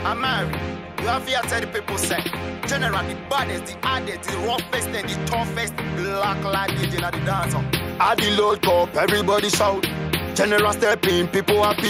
I'm married. You have here tell the people say, General, the baddest, the hardest, the roughest, and the toughest black light agent at the dance. At the load cup, everybody shout. General step in, people happy.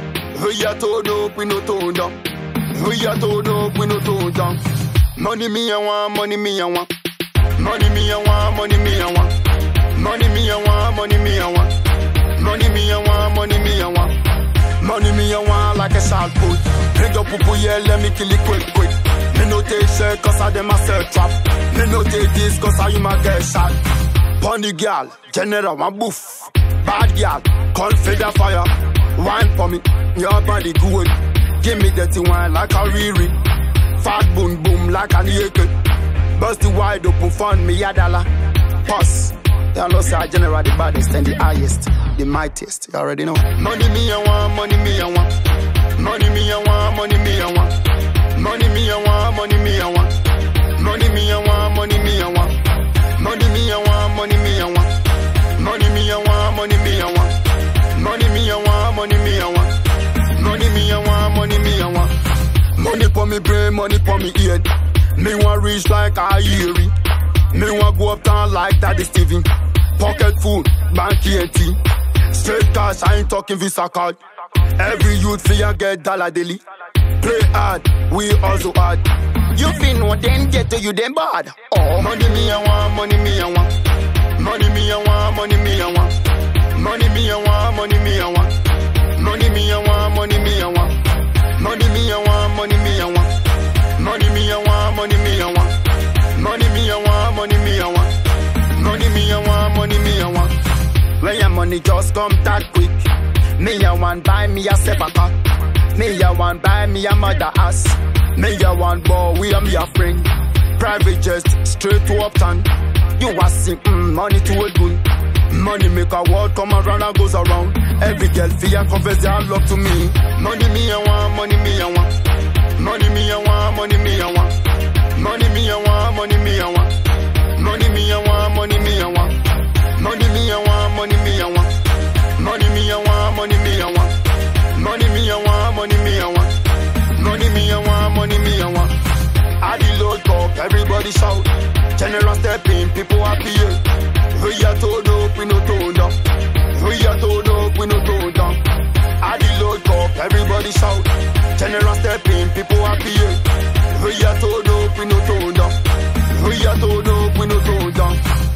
We are told up, we no tone down. We are told up, we no tone down. Money me I want, money me I want. Money me I want, money me I want. Money me I want, money me I want. Money me I want, money me I want. Money me I want like a salt put. Bring up people, yeah, let me kill it quick, quick. Me no take shit cause I dem a sell trap. Me no take this cause I you my get shot. Pony girl, general one boof. Bad girl, call feather fire. Wine for me, your body good. Give me dirty wine like a Riri. Fat boom boom like a naked. Bust the wide open fun me a dollar. Pause. You know say general the baddest and the highest, the mightiest. You already know. Money me I want, money me I want. Money me I want, money me I want. Money me I want, money me I want. Money me I want, money me I want. Money me I want, money me I want. Money me I want, money me I want. Money me I want, money me I want. Money me I want, money me I want. Money for me brain, money for me head. Me want reach like a Yeri. Me want go up town like Daddy Steven. Pocket food, bank ENT. Straight cash, I ain't talking Visa card. Every youth fear get dollar daily. Play hard, we also hard. You feel no then get to you then bad. Oh, money me I want, money me I want. Money me I want, money me I want. Money me I want, money me I want. Money me I want, money me I want. Money me I want, money me I want. Money me I want, money me I want. Money me I want, money me I want. Money me I want, money me I want. When your money just come that quick. Me I want buy me a sepaka. Me I want buy me a mother ass. Me I want boy we am your friend. Private jet straight to uptown. You want see money to a good. Money make a world come around and goes around. Every girl fear confess their love to me. Money me I want, money me I want. Money me I want, money me I want. Money me I want, money me I want. Money me I want, money me I want. Money me I want, money me I want. Money me I want, money me I want. Money me I want, money me I want. Money me I want, money me I want. At the load cup, everybody shout. General step in, people happy. We are told up, we no tone down. We are told up, we no tone down. At the load cup, everybody shout. General step in, people happy. We are told up, we no tone down. We are told up, we no tone down.